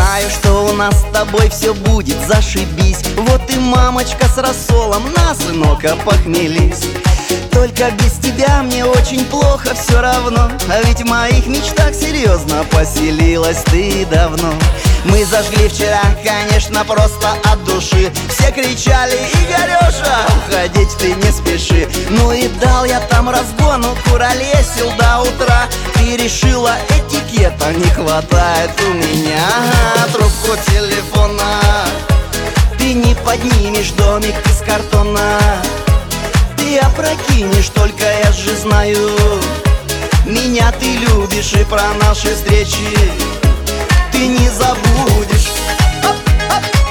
знаю, что у нас с тобой все будет зашибись. Вот и мамочка с рассолом, на, сынок, похмелись. Только без тебя мне очень плохо все равно, а ведь в моих мечтах серьезно поселилась ты давно. Мы зажгли вчера, конечно, просто от души. Все кричали: Игорёша, уходить ты не спеши. Ну и дал я там разгону, куролесил до утра. Ты решила, этикета не хватает у меня. Трубку телефона ты не поднимешь, домик из картона ты опрокинешь, только я же знаю, меня ты любишь, и про наши встречи ты не забудешь. Оп, оп.